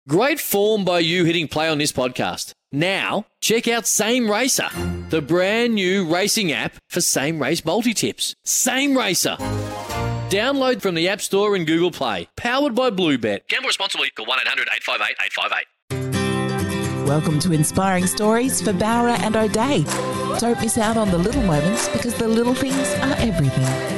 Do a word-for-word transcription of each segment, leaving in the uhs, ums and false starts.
Great form by you hitting play on this podcast. Now, check out Same Racer, the brand new racing app for same race multi-tips. Same Racer. Download from the App Store and Google Play. Powered by Bluebet. Gamble responsibly. Call one eight hundred eight five eight eight five eight. Welcome to Inspiring Stories for Bowra and O'Dea. Don't miss out on the little moments because the little things are everything.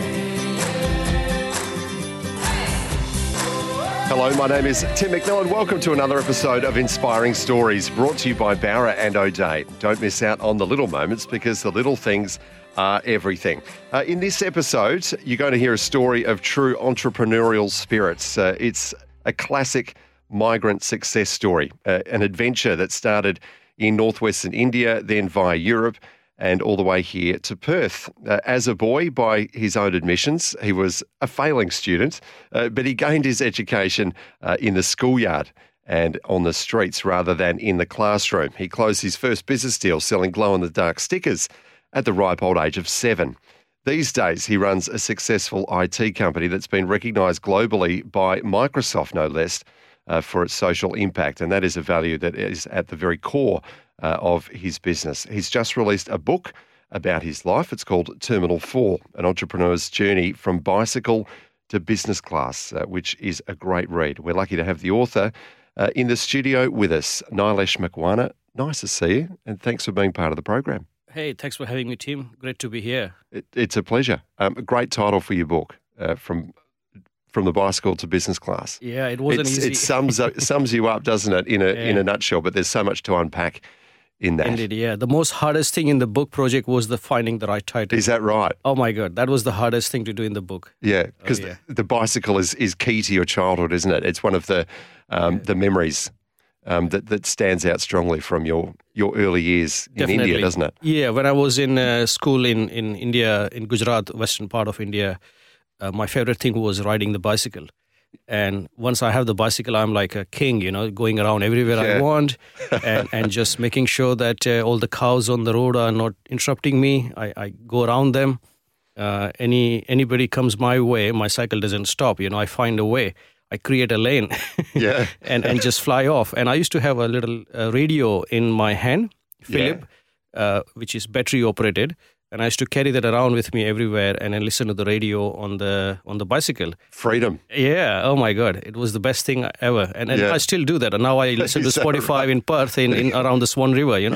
Hello, my name is Tim McMillan. Welcome to another episode of Inspiring Stories, brought to you by Bowra and O'Dea. Don't miss out on the little moments because the little things are everything. Uh, in this episode, you're going to hear a story of true entrepreneurial spirits. Uh, it's a classic migrant success story, uh, an adventure that started in northwestern India, then via Europe, and all the way here to Perth. Uh, as a boy, by his own admissions, he was a failing student, uh, but he gained his education uh, in the schoolyard and on the streets rather than in the classroom. He closed his first business deal selling glow-in-the-dark stickers at the ripe old age of seven. These days, he runs a successful I T company that's been recognised globally by Microsoft, no less, uh, for its social impact, and that is a value that is at the very core Uh, of his business. He's just released a book about his life. It's called Terminal four, an entrepreneur's journey from bicycle to business class, uh, which is a great read. We're lucky to have the author uh, in the studio with us, Nilesh Makwana. Nice to see you, and thanks for being part of the program. Hey, thanks for having me, Tim. Great to be here. It, it's a pleasure. Um, a great title for your book, uh, from from the bicycle to business class. Yeah, it wasn't it's, easy. It sums up, sums you up, doesn't it, in a Yeah. in a nutshell? But there's so much to unpack in that. Indeed, yeah. The most hardest thing in the book project was the finding the right title. Is that right? Oh my God, that was the hardest thing to do in the book. Yeah, because Oh, yeah. the, the bicycle is, is key to your childhood, isn't it? It's one of the um, the memories um, that, that stands out strongly from your, your early years in Definitely. India, doesn't it? Yeah, when I was in uh, school in, in India, in Gujarat, western part of India, uh, my favorite thing was riding the bicycle. And once I have the bicycle, I'm like a king, you know, going around everywhere Yeah. I want and, and just making sure that uh, all the cows on the road are not interrupting me. I, I go around them. Uh, any anybody comes my way, my cycle doesn't stop. You know, I find a way. I create a lane Yeah. and, and just fly off. And I used to have a little uh, radio in my hand, Philip, uh, which is battery operated. And I used to carry that around with me everywhere and then listen to the radio on the on the bicycle. Freedom. Yeah, oh my God. It was the best thing ever. And, and Yeah. I still do that. And now I listen to Is that Spotify right? in Perth, in, in around the Swan River, you know.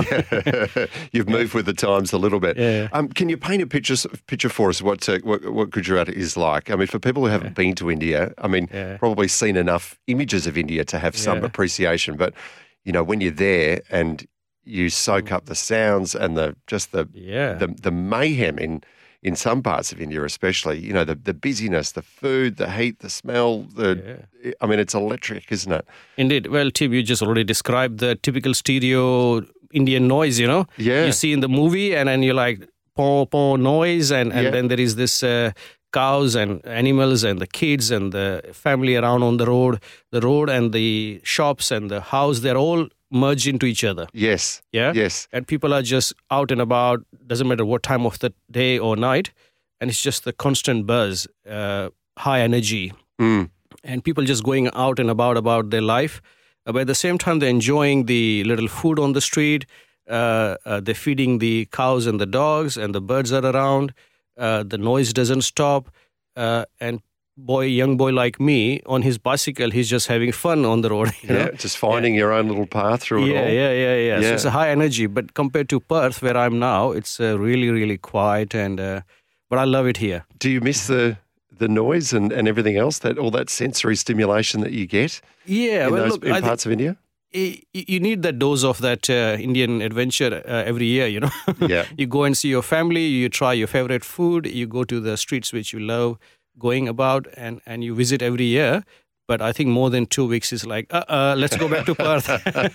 You've moved with the times a little bit. Yeah. Um, can you paint a picture picture for us what uh, what, what Gujarat is like? I mean, for people who haven't been to India, I mean, Yeah. probably seen enough images of India to have some Yeah. appreciation. But, you know, when you're there and you soak up the sounds and the just the Yeah. the, the mayhem in in some parts of India, especially, you know, the, the busyness, the food, the heat, the smell, the I mean, it's electric, isn't it? Indeed. Well, Tim, you just already described the typical stereo Indian noise, you know. Yeah. You see in the movie and then you're like, pom, pom noise. And, and Yeah. then there is this uh, cows and animals and the kids and the family around on the road. The road and the shops and the house, they're all merged into each other. Yes. Yeah. Yes. And people are just out and about, doesn't matter what time of the day or night. And it's just the constant buzz, uh, high energy. Mm. And people just going out and about about their life. Uh, but at the same time, they're enjoying the little food on the street. Uh, uh, they're feeding the cows and the dogs and the birds are around. Uh, the noise doesn't stop. Uh, and boy, young boy like me, on his bicycle, he's just having fun on the road. You Yeah, know? just finding your own little path through it Yeah, all. yeah, yeah, yeah. Yeah. So it's a high energy, but compared to Perth, where I'm now, it's uh, really, really quiet. And uh, but I love it here. Do you miss the the noise and, and everything else, that all that sensory stimulation that you get Yeah, in well, those look, in I parts of India? think you need that dose of that uh, Indian adventure uh, every year. You know, Yeah. you go and see your family, you try your favorite food, you go to the streets which you love going about, and and you visit every year. But I think more than two weeks is like, uh, uh let's go back to Perth.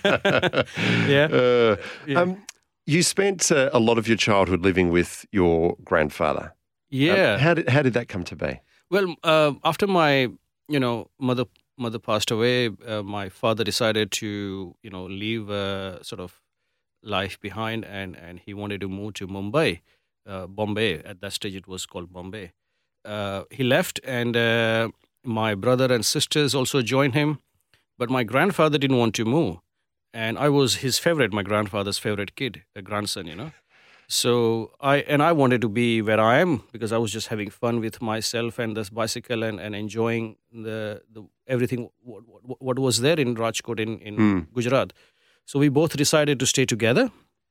yeah. Uh, Yeah. Um, you spent uh, a lot of your childhood living with your grandfather. Um, Yeah. how did how did that come to be? Well, uh, after my, you know, mother mother passed away, uh, my father decided to, you know, leave a sort of life behind, and, and he wanted to move to Mumbai, uh, Bombay. At that stage, it was called Bombay. Uh, he left, and uh, my brother and sisters also joined him. But my grandfather didn't want to move. And I was his favorite, my grandfather's favorite kid, a grandson, you know. So I and I wanted to be where I am because I was just having fun with myself and this bicycle and, and enjoying the, the everything what, what, what was there in Rajkot in, in mm. Gujarat. So we both decided to stay together.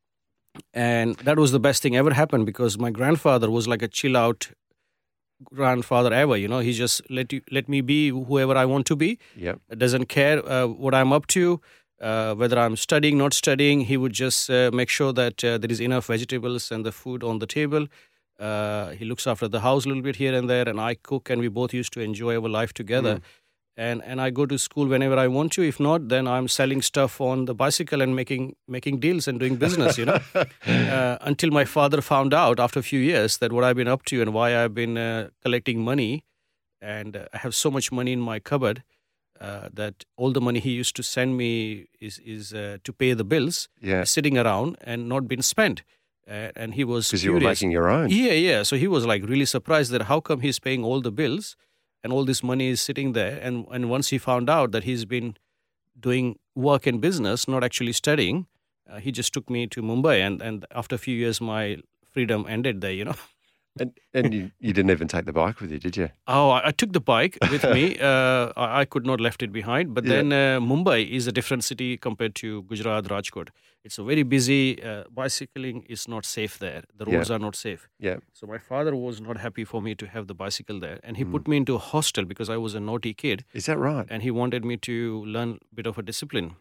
And that was the best thing ever happened because my grandfather was like a chill out grandfather ever, you know. He just let you let me be whoever I want to be. Yep. Doesn't care uh, what I'm up to. Uh, whether I'm studying, not studying, he would just uh, make sure that uh, there is enough vegetables and the food on the table. Uh, he looks after the house a little bit here and there, and I cook, and we both used to enjoy our life together. Mm. And and I go to school whenever I want to. If not, then I'm selling stuff on the bicycle and making making deals and doing business, you know. uh, until my father found out after a few years that what I've been up to and why I've been uh, collecting money, and uh, I have so much money in my cupboard. Uh, that all the money he used to send me is is uh, to pay the bills, yeah. sitting around and not been spent. Uh, and he was because you were making your own. Yeah, yeah. So he was like really surprised that how come he's paying all the bills and all this money is sitting there. And and once he found out that he's been doing work and business, not actually studying, uh, he just took me to Mumbai. And, and after a few years, my freedom ended there, you know. And and you, you didn't even take the bike with you, did you? Oh, I, I took the bike with me. Uh, I, I could not left it behind. But yeah. then uh, Mumbai is a different city compared to Gujarat, Rajkot. It's a very busy. Uh, bicycling is not safe there. The roads yeah. are not safe. Yeah. So my father was not happy for me to have the bicycle there, and he mm. put me into a hostel because I was a naughty kid. Is that right? And he wanted me to learn a bit of a discipline.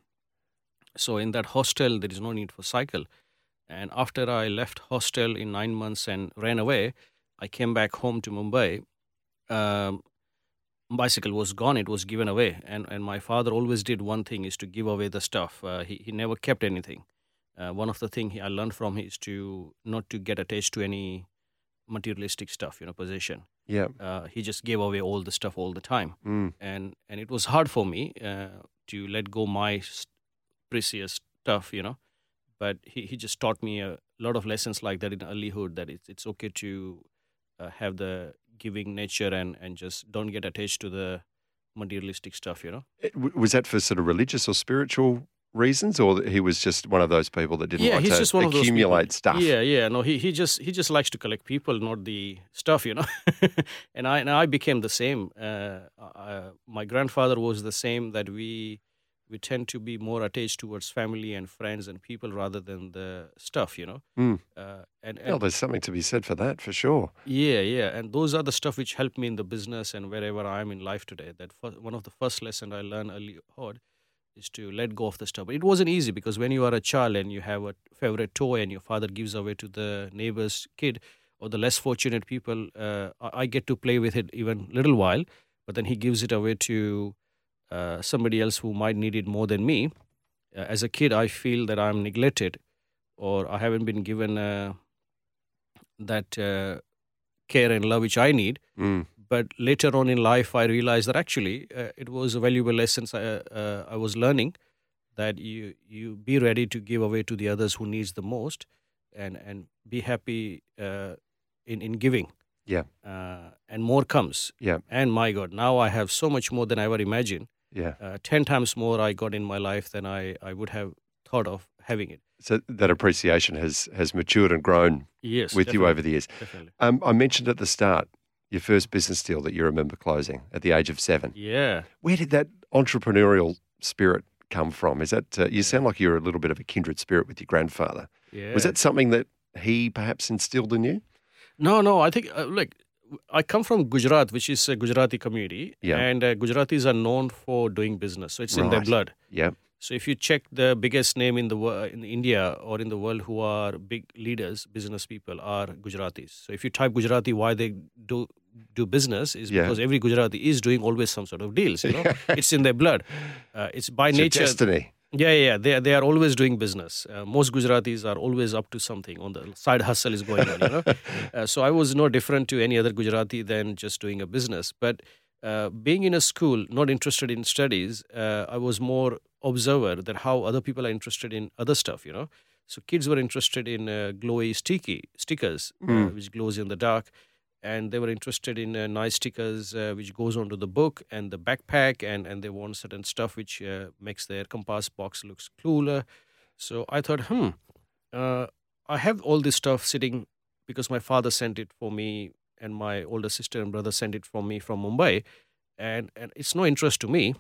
So in that hostel, there is no need for cycle. And after I left hostel in nine months and ran away, I came back home to Mumbai. Um, bicycle was gone. It was given away. And and my father always did one thing, is to give away the stuff. Uh, he, he never kept anything. Uh, one of the things I learned from him is to not to get attached to any materialistic stuff, you know, possession. Yeah. Uh, he just gave away all the stuff all the time. Mm. And and it was hard for me uh, to let go my st- precious stuff, you know. But he, he just taught me a lot of lessons like that in earlyhood, that it's, it's okay to uh, have the giving nature and, and just don't get attached to the materialistic stuff, you know. It, was that for sort of religious or spiritual reasons, or he was just one of those people that didn't yeah, like he's to just one accumulate of those stuff? Yeah, yeah. No, he, he just he just likes to collect people, not the stuff, you know. and I and I became the same. Uh, uh, my grandfather was the same, that we... we tend to be more attached towards family and friends and people rather than the stuff, you know. Mm. Uh, and, and well, there's something to be said for that, for sure. Yeah, yeah. And those are the stuff which helped me in the business and wherever I am in life today. That first, one of the first lessons I learned early on is to let go of the stuff. But it wasn't easy because when you are a child and you have a favorite toy and your father gives away to the neighbor's kid or the less fortunate people, uh, I get to play with it even a little while, but then he gives it away to Uh, somebody else who might need it more than me. Uh, as a kid, I feel that I'm neglected or I haven't been given uh, that uh, care and love which I need. Mm. But later on in life, I realized that actually uh, it was a valuable lesson I, uh, I was learning, that you you be ready to give away to the others who needs the most and, and be happy uh, in, in giving. Yeah. Uh, and more comes. Yeah. And my God, now I have so much more than I ever imagined. Yeah. Uh, ten times more I got in my life than I, I would have thought of having it. So that appreciation has has matured and grown yes, with definitely. you over the years. Definitely. Um, I mentioned at the start your first business deal that you remember closing at the age of seven. Yeah. Where did that entrepreneurial spirit come from? Is that uh, you sound like you're a little bit of a kindred spirit with your grandfather. Yeah. Was that something that he perhaps instilled in you? No, no. I think uh, like. I come from Gujarat, which is a Gujarati community, yeah. and uh, Gujaratis are known for doing business, so it's right. in their blood. Yeah. So if you check the biggest name in the wo- in India or in the world who are big leaders, business people, are Gujaratis. So if you type Gujarati, why they do do business is yeah. because every Gujarati is doing always some sort of deals. You know, it's in their blood. Uh, it's by it's nature. Your destiny. Yeah, yeah, they they are always doing business. Uh, most Gujaratis are always up to something. On the side hustle is going on, you know. uh, so I was no different to any other Gujarati than just doing a business. But uh, being in a school, not interested in studies, uh, I was more observer that how other people are interested in other stuff, you know. So kids were interested in uh, glowy sticky stickers, mm. uh, which glows in the dark. and they were interested in uh, nice stickers uh, which goes onto the book and the backpack, and, and they want certain stuff which uh, makes their compass box looks cooler. So I thought, hmm, uh, I have all this stuff sitting because my father sent it for me and my older sister and brother sent it from me from Mumbai, and, and it's no interest to me.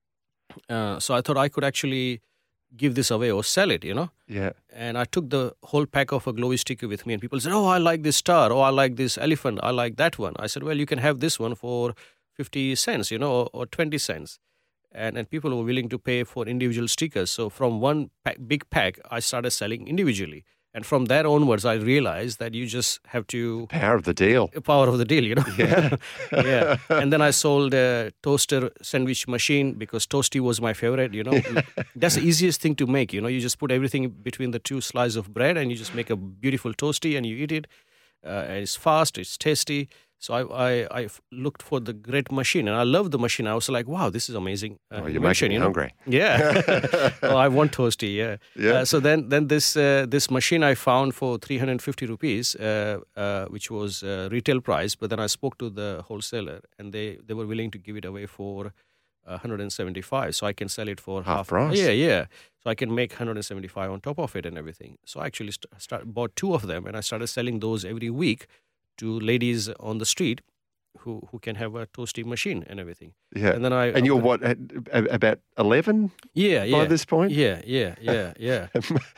Uh, so I thought I could actually give this away or sell it, you know. Yeah. And I took the whole pack of a glowy sticker with me, and people said, oh, I like this star. Oh, I like this elephant. I like that one. I said, well, you can have this one for fifty cents, you know, or, or twenty cents. And, and people were willing to pay for individual stickers. So from one pack, big pack, I started selling individually. And from there onwards, I realized that you just have to... Power of the deal. Power of the deal, you know. Yeah. yeah. And then I sold a toaster sandwich machine because toasty was my favorite, you know. That's the easiest thing to make, you know. You just put everything between the two slices of bread and you just make a beautiful toasty and you eat it. Uh, and it's fast, it's tasty. So I, I I looked for the great machine, and I loved the machine. I was like, wow, this is amazing. Uh, oh, you're making me you know? hungry. Yeah. oh, I want toasty, yeah. Yeah. Uh, so then then this uh, this machine I found for three hundred fifty rupees, uh, uh, which was uh, retail price. But then I spoke to the wholesaler, and they, they were willing to give it away for uh, one hundred seventy-five. So I can sell it for half, half price. Yeah, yeah. So I can make one hundred seventy-five on top of it and everything. So I actually st- start, bought two of them, and I started selling those every week to ladies on the street who who can have a toasty machine and everything. Yeah. And then I And you're what, at- at- about eleven yeah yeah by this point? yeah yeah yeah yeah.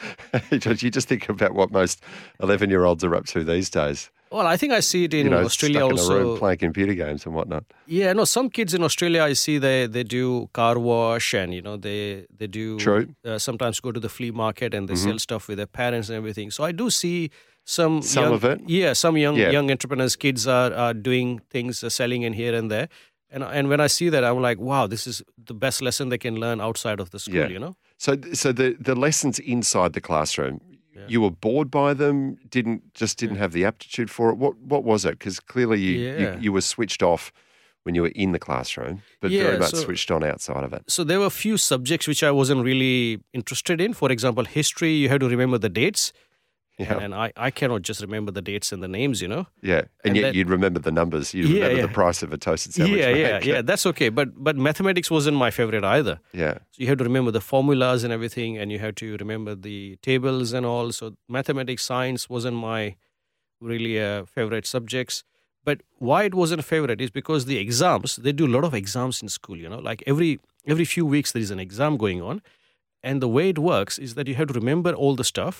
You just think about what most eleven-year-olds are up to these days. Well, I think I see it in you know, Australia stuck in also. a room playing computer games and whatnot. Yeah, no, some kids in Australia I see they they do car wash, and you know they they do True. Uh, sometimes go to the flea market and they sell stuff with their parents and everything. So I do see some Some young, of it? Yeah, some young Yeah. young entrepreneurs, kids are are doing things, uh, selling in here and there. And and when I see that, I'm like, wow, this is the best lesson they can learn outside of the school, Yeah. you know? So, so the, the lessons inside the classroom, you were bored by them, didn't just didn't have the aptitude for it. What what was it? Because clearly you, Yeah. you you were switched off when you were in the classroom, but Yeah, very much so- switched on outside of it. So there were a few subjects which I wasn't really interested in. For example, history, you have to remember the dates. Yeah, And, and I, I cannot just remember the dates and the names, you know? yeah, and, and yet that- you'd remember the numbers. You'd Yeah, remember yeah. the price of a toasted sandwich. yeah, yeah, mate. yeah. That's okay. But but mathematics wasn't my favorite either. yeah. So you have to remember the formulas and everything, and you have to remember the tables and all. So mathematics, science wasn't my really uh, favorite subjects. But why it wasn't a favorite is because the exams, they do a lot of exams in school, you know, like every every few weeks there is an exam going on. And the way it works is that you have to remember all the stuff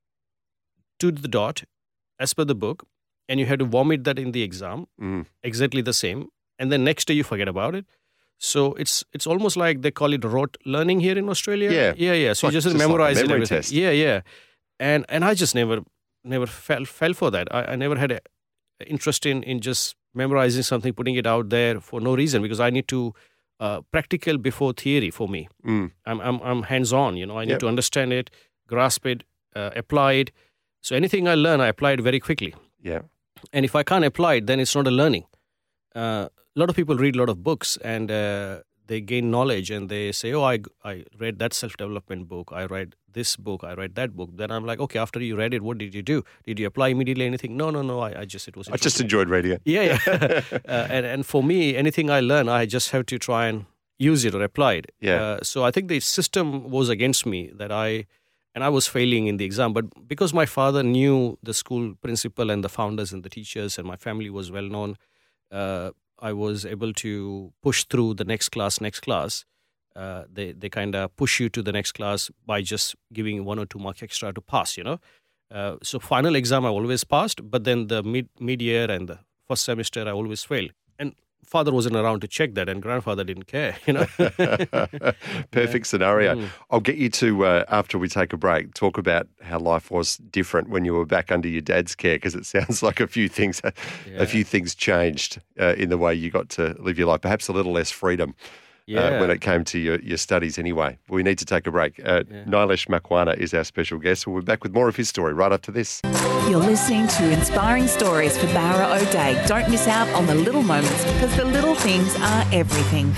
to the dot as per the book, and you have to vomit that in the exam, Mm. exactly the same. And then next day you forget about it. So it's it's almost like they call it rote learning here in Australia. Yeah. yeah, yeah. So Like- you just, just like a memorize it. memory Everything. test. Yeah, yeah. And and I just never never fell fell for that. I, I never had a interest in in just memorizing something, putting it out there for no reason, because I need to uh, practical before theory for me. Mm. I'm I'm I'm hands on. You know, I need Yep. to understand it, grasp it, uh, apply it. So anything I learn, I apply it very quickly. Yeah. And if I can't apply it, then it's not a learning. Uh, a lot of people read a lot of books and uh, they gain knowledge and they say, oh, I, I read that self-development book. I read this book. I read that book. Then I'm like, okay, after you read it, what did you do? Did you apply immediately anything? No, no, no. I, I just, it was I just interesting. enjoyed reading it. Yeah, yeah. uh, and, and for me, anything I learn, I just have to try and use it or apply it. Yeah. Uh, so I think the system was against me that I, and I was failing in the exam. But because my father knew the school principal and the founders and the teachers and my family was well known, uh, I was able to push through the next class, next class. Uh, they they kind of push you to the next class by just giving one or two mark extra to pass, you know. Uh, so final exam I always passed, but then the mid mid year and the first semester I always failed. And father wasn't around to check that, and grandfather didn't care, you know. Perfect scenario. Mm. I'll get you to, uh, after we take a break, talk about how life was different when you were back under your dad's care, because it sounds like a few things, Yeah. a few things changed uh, in the way you got to live your life. Perhaps a little less freedom uh, Yeah. when it came to your, your studies anyway. We need to take a break. Uh, Yeah. Nilesh Makwana is our special guest. We'll be back with more of his story right after this. You're listening to Inspiring Stories for Barra O'Day. Don't miss out on the little moments, because the little things are everything.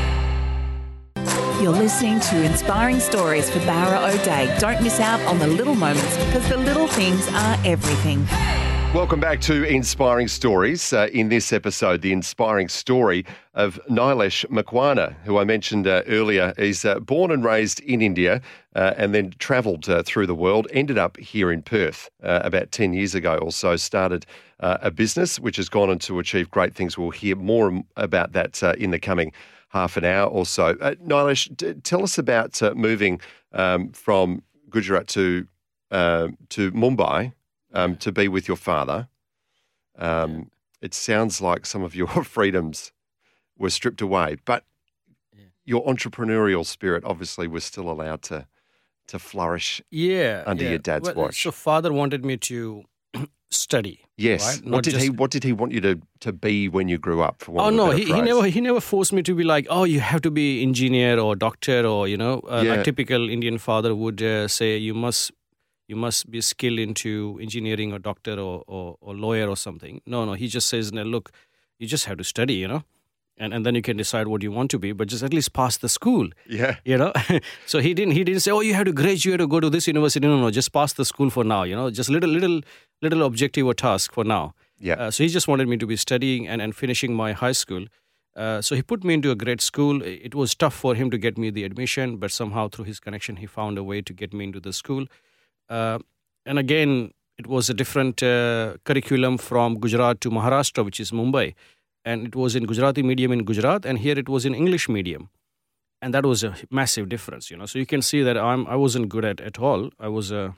You're listening to Inspiring Stories for Barra O'Day. Don't miss out on the little moments, because the little things are everything. Welcome back to Inspiring Stories. Uh, in this episode, the inspiring story of Nilesh Makwana, who I mentioned uh, earlier. He's uh, born and raised in India uh, and then travelled uh, through the world, ended up here in Perth uh, about ten years ago or so, started uh, a business which has gone on to achieve great things. We'll hear more about that uh, in the coming half an hour or so. Uh, Nilesh, d- tell us about uh, moving um, from Gujarat to, uh, to Mumbai. Um, to be with your father. Um, yeah. It sounds like some of your freedoms were stripped away, but yeah. your entrepreneurial spirit obviously was still allowed to to flourish yeah, under yeah. your dad's well, watch. So father wanted me to study. Yes. Right? What did just... he What did he want you to, to be when you grew up? For one oh of no, he, he never he never forced me to be like, oh, you have to be engineer or doctor or you know, uh, yeah. like typical Indian father would uh, say you must. You must be skilled into engineering or doctor or, or, or lawyer or something. No, no. He just says, no, look, you just have to study, you know, and and then you can decide what you want to be, but just at least pass the school. Yeah. You know. So he didn't he didn't say, oh, you have to graduate or go to this university. No, no, just pass the school for now. You know, just little little little objective or task for now. Yeah. Uh, so he just wanted me to be studying and, and finishing my high school. Uh, so he put me into a great school. It was tough for him to get me the admission, but somehow through his connection, he found a way to get me into the school. Uh, and again, it was a different uh, curriculum from Gujarat to Maharashtra, which is Mumbai. And it was in Gujarati medium in Gujarat, and here it was in English medium. And that was a massive difference, you know. So you can see that I'm, I wasn't good at at all. I was a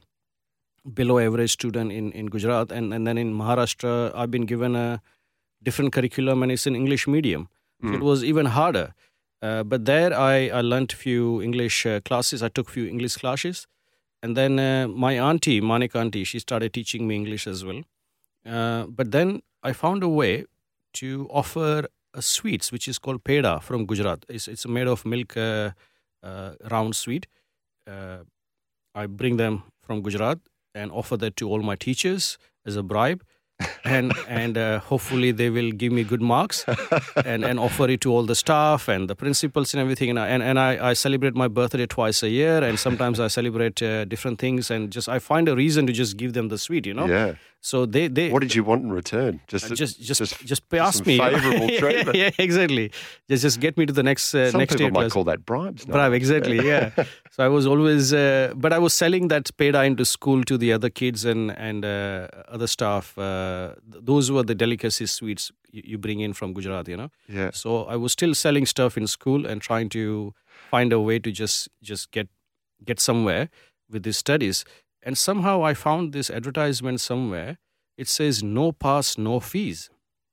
below average student in, in Gujarat. And, and then in Maharashtra, I've been given a different curriculum, and it's in English medium. Mm. So it was even harder. Uh, but there I, I learned a few English uh, classes. I took a few English classes. And then uh, my auntie, Manik auntie, she started teaching me English as well. Uh, but then I found a way to offer a sweets, which is called peda from Gujarat. It's, it's made of milk, uh, uh, round sweet. Uh, I bring them from Gujarat and offer that to all my teachers as a bribe. and and uh, hopefully they will give me good marks and, and offer it to all the staff and the principals and everything. And I, and, and I, I celebrate my birthday twice a year, and sometimes I celebrate uh, different things, and just I find a reason to just give them the sweet, you know? Yeah. So they... they what did you want in return? Just uh, just, just, just, just pass just me. Favourable treatment. yeah, exactly. Just just get me to the next uh, Some next people year might class. call that bribes. No? Bribe, exactly, yeah. So I was always... Uh, but I was selling that peda into school to the other kids and, and uh, other staff. Uh, those were the delicacy sweets you, you bring in from Gujarat, you know? Yeah. So I was still selling stuff in school and trying to find a way to just just get get somewhere with these studies. And somehow I found this advertisement somewhere. It says no pass, no fees.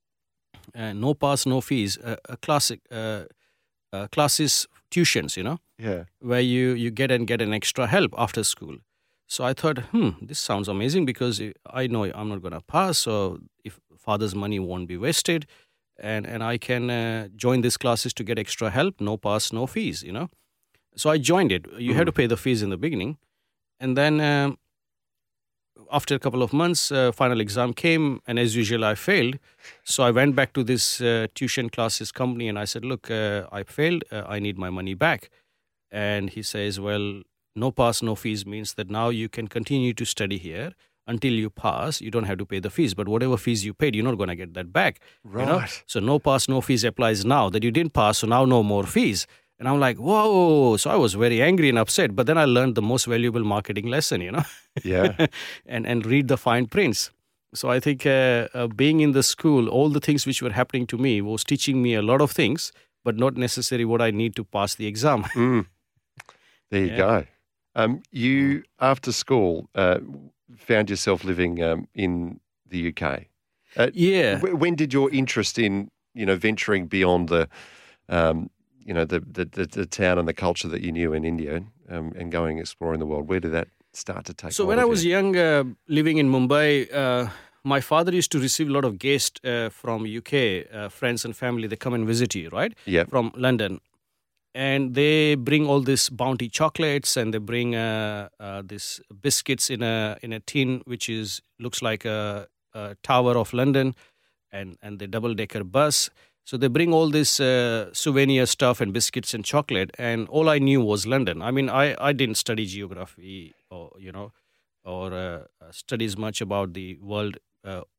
Uh, no pass, no fees. Uh, a classic uh, uh, classes, tuitions, you know, yeah, where you, you get and get an extra help after school. So I thought, hmm, this sounds amazing because I know I'm not going to pass. So if father's money won't be wasted, and, and I can uh, join these classes to get extra help, no pass, no fees, you know. So I joined it. You mm. had to pay the fees in the beginning. And then um, after a couple of months, uh, final exam came, and as usual, I failed. So I went back to this uh, tuition classes company, and I said, look, uh, I failed. Uh, I need my money back. And he says, well, no pass, no fees means that now you can continue to study here until you pass. You don't have to pay the fees, but whatever fees you paid, you're not going to get that back. Right. You know? So no pass, no fees applies now that you didn't pass, so now no more fees. And I'm like, whoa. So I was very angry and upset. But then I learned the most valuable marketing lesson, you know. Yeah. and and read the fine prints. So I think uh, uh, being in the school, all the things which were happening to me was teaching me a lot of things, but not necessarily what I need to pass the exam. Mm. There you yeah. go. Um, you, after school, uh, found yourself living um, in the U K. Uh, yeah. W- when did your interest in, you know, venturing beyond the... Um, you know, the, the, the, the town and the culture that you knew in India um, and going exploring the world, where did that start to take So hold when of I was you? young, uh, living in Mumbai, uh, my father used to receive a lot of guests uh, from U K, uh, friends and family. They come and visit you, right? Yeah. From London. And they bring all this Bounty chocolates, and they bring uh, uh, this biscuits in a in a tin, which is looks like a, a Tower of London, and, and the double-decker bus. So they bring all this uh, souvenir stuff and biscuits and chocolate, and all I knew was London. I mean, I, I didn't study geography or, you know, or uh, studies much about the world uh,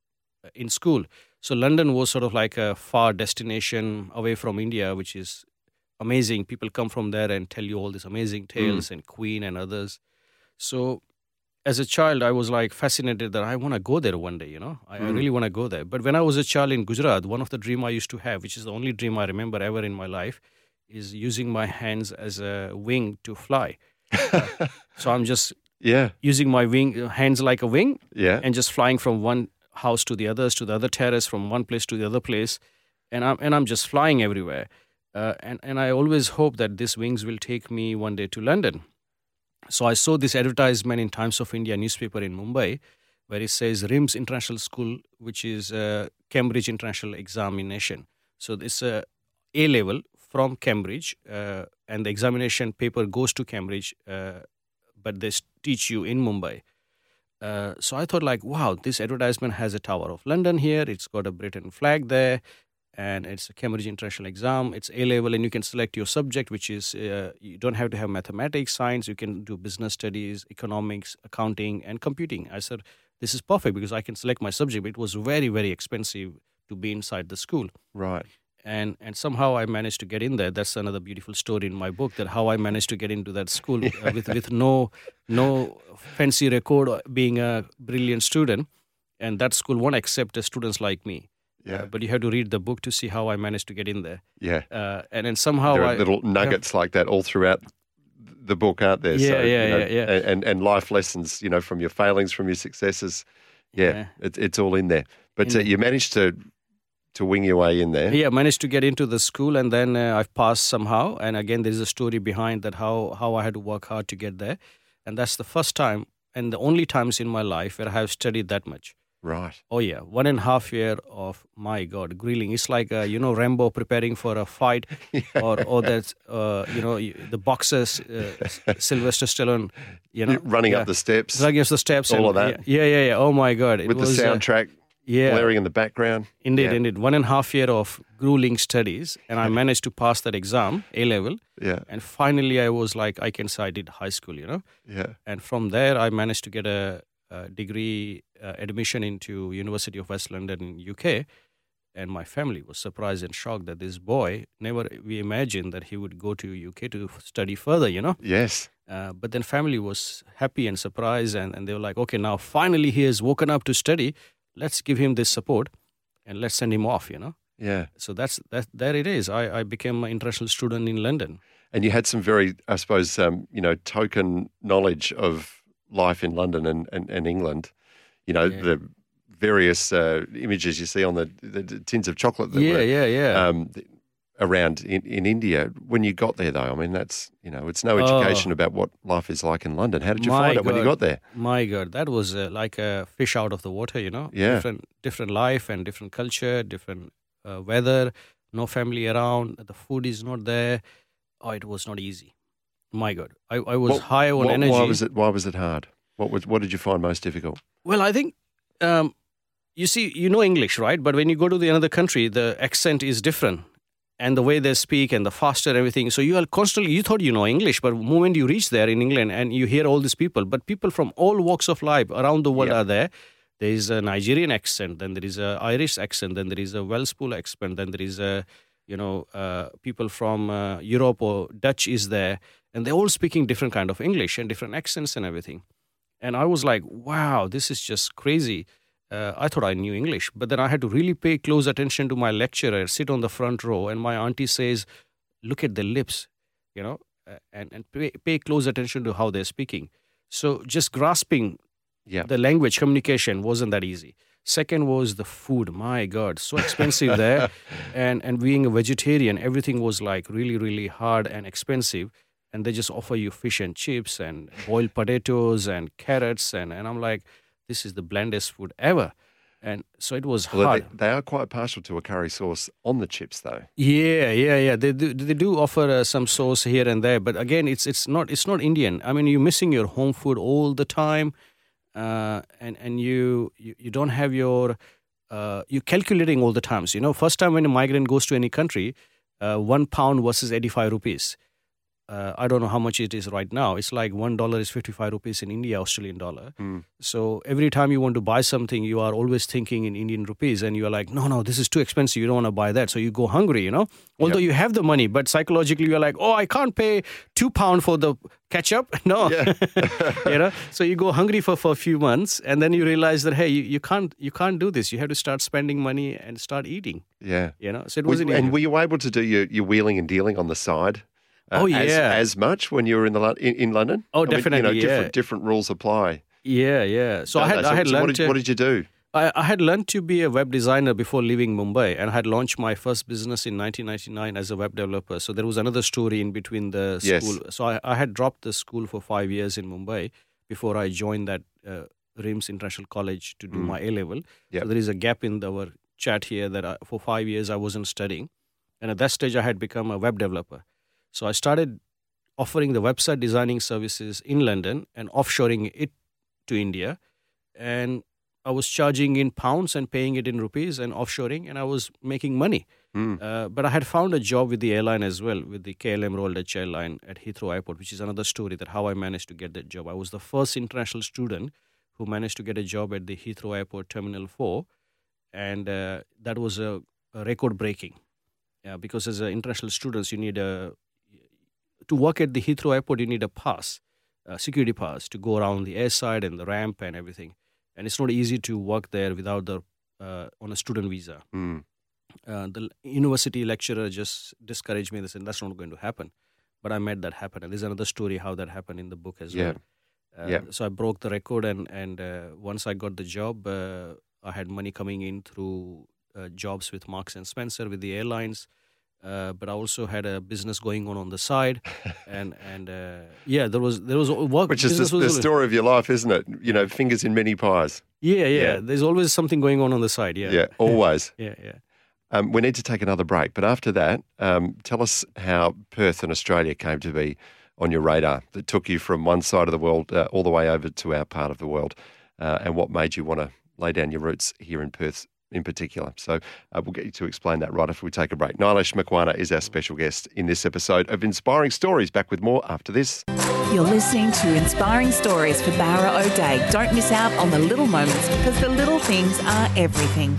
in school. So London was sort of like a far destination away from India, which is amazing. People come from there and tell you all these amazing tales, mm. and Queen and others. So as a child, I was like fascinated that I want to go there one day, you know. I, mm. I really want to go there. But when I was a child in Gujarat, one of the dream I used to have, which is the only dream I remember ever in my life, is using my hands as a wing to fly. uh, so I'm just yeah. using my wing hands like a wing yeah. and just flying from one house to the others, to the other terrace, from one place to the other place. And I'm, and I'm just flying everywhere. Uh, and, and I always hope that these wings will take me one day to London. So I saw this advertisement in Times of India newspaper in Mumbai, where it says R I M S International School, which is uh, Cambridge International Examination. So it's a A-level from Cambridge, uh, and the examination paper goes to Cambridge, uh, but they teach you in Mumbai. Uh, so I thought like, wow, this advertisement has a Tower of London here. It's got a Britain flag there. And it's a Cambridge International Exam. It's A-level, and you can select your subject, which is, uh, you don't have to have mathematics, science. You can do business studies, economics, accounting, and computing. I said, this is perfect because I can select my subject. But it was very, very expensive to be inside the school. Right. And and somehow I managed to get in there. That's another beautiful story in my book, that how I managed to get into that school uh, with, with no no fancy record being a brilliant student. And that school won't accept students like me. Yeah. Uh, but you have to read the book to see how I managed to get in there. Yeah. Uh, and then somehow there are I, little nuggets yeah. like that all throughout the book, aren't there? Yeah, so, yeah, you know, yeah, yeah. And, and life lessons, you know, from your failings, from your successes. Yeah, yeah. It, it's all in there. But uh, you managed to to wing your way in there. Yeah, managed to get into the school, and then uh, I've passed somehow. And again, there is a story behind that, how, how I had to work hard to get there. And that's the first time and the only times in my life where I have studied that much. Right. Oh, yeah. One and a half year of, my God, grilling. It's like, uh, you know, Rambo preparing for a fight yeah. or, or that, uh, you know, the boxers, uh, Sylvester Stallone, you know. Running yeah. up the steps. Running up the steps. All and, of that. Yeah, yeah, yeah. Oh, my God. It With was, the soundtrack uh, yeah. blaring in the background. Indeed, yeah. indeed. One and a half year of grueling studies, and I managed to pass that exam, A-level. Yeah. And finally, I was like, I can say I did high school, you know. Yeah. And from there, I managed to get a... Uh, degree uh, admission into University of West London in U K, and my family was surprised and shocked that this boy, never we imagined that he would go to U K to study further, you know. Yes. Uh, but then family was happy and surprised, and, and they were like, okay, now finally he has woken up to study. Let's give him this support and let's send him off, you know. Yeah. So that's that. There it is. I, I became an international student in London. And you had some very, I suppose, um, you know, token knowledge of life in London and, and, and England, you know, yeah. the various uh, images you see on the, the tins of chocolate that yeah, were yeah, yeah. Um, around in, in India. When you got there, though, I mean, that's, you know, it's no education oh. about what life is like in London. How did you My find God. it when you got there? My God, that was uh, like a fish out of the water, you know. Yeah. Different, different life and different culture, different uh, weather, no family around, the food is not there. Oh, it was not easy. My God, I, I was what, high on what, energy. Why was it? Why was it hard? What was? What did you find most difficult? Well, I think um, you see, you know English, right? But when you go to the another country, the accent is different, and the way they speak and the faster everything. So you are constantly. You thought you know English, but the moment you reach there in England and you hear all these people, but people from all walks of life around the world yep. are there. There is a Nigerian accent, then there is a Irish accent, then there is a Welshpool accent, then there is a you know uh, people from uh, Europe or Dutch is there. And they're all speaking different kind of English and different accents and everything. And I was like, wow, this is just crazy. Uh, I thought I knew English. But then I had to really pay close attention to my lecturer, sit on the front row. And my auntie says, look at the lips, you know, and, and pay, pay close attention to how they're speaking. So just grasping yeah. the language, communication wasn't that easy. Second was the food. My God, so expensive there. And, and being a vegetarian, everything was like really, really hard and expensive. And they just offer you fish and chips and boiled potatoes and carrots. And, and I'm like, this is the blandest food ever. And so it was well, hard. They, they are quite partial to a curry sauce on the chips, though. Yeah, yeah, yeah. They do, they do offer uh, some sauce here and there. But again, it's it's not it's not Indian. I mean, you're missing your home food all the time. Uh, and, and you, you, you don't have your... Uh, you're calculating all the times. You know, first time when a migrant goes to any country, uh, one pound versus eighty-five rupees. uh, I don't know how much it is right now. It's like one dollar is fifty-five rupees in India, Australian dollar. Mm. So every time you want to buy something, you are always thinking in Indian rupees, and you are like, no, no, this is too expensive. You don't want to buy that. So you go hungry, you know, although Yep. you have the money, but psychologically you're like, oh, I can't pay two pound for the ketchup. No, Yeah. you know, so you go hungry for, for a few months, and then you realize that, hey, you, you can't, you can't do this. You have to start spending money and start eating, Yeah. you know, so it Were- wasn't and easy. were you able to do your, your wheeling and dealing on the side? uh, Oh, as, yeah. as much when you were in the Lon- in, in London? Oh, I mean, you know, definitely, different yeah. different rules apply. Yeah, yeah. So I don't had, they? I had so learned what, did, to, what did you do? I, I had learned to be a web designer before leaving Mumbai, and I had launched my first business in nineteen ninety-nine as a web developer. So there was another story in between the Yes. school. So I, I had dropped the school for five years in Mumbai before I joined that uh, R I M S International College to do Mm. my A level. Yep. So there is a gap in our chat here that I, for five years I wasn't studying, and at that stage I had become a web developer. So I started offering the website designing services in London and offshoring it to India, and I was charging in pounds and paying it in rupees and offshoring, and I was making money. Mm. Uh, but I had found a job with the airline as well, with the K L M Royal Dutch Airline at Heathrow Airport, which is another story that how I managed to get that job. I was the first international student who managed to get a job at the Heathrow Airport Terminal four, and uh, that was a, a record breaking. Yeah, because as an international students, you need a to work at the Heathrow Airport, you need a pass, a security pass to go around the airside and the ramp and everything. And it's not easy to work there without the uh, on a student visa. Mm. Uh, the university lecturer just discouraged me. They said that's not going to happen. But I made that happen. And there's another story how that happened in the book as Yeah. well. Uh, Yeah. So I broke the record, and and uh, once I got the job, uh, I had money coming in through uh, jobs with Marks and Spencer with the airlines. Uh, but I also had a business going on on the side, and and uh, yeah, there was there was work. Which is business the, was the always- story of your life, isn't it? You know, fingers in many pies. Yeah, yeah, Yeah. There's always something going on on the side. Yeah, Yeah, always. yeah, yeah. Um, we need to take another break, but after that, um, tell us how Perth and Australia came to be on your radar that took you from one side of the world uh, all the way over to our part of the world, uh, and what made you want to lay down your roots here in Perth in particular. So uh, we'll get you to explain that right after we take a break. Nilesh Makwana is our special guest in this episode of Inspiring Stories. Back with more after this. You're listening to Inspiring Stories for Barra O'Day. Don't miss out on the little moments because the little things are everything.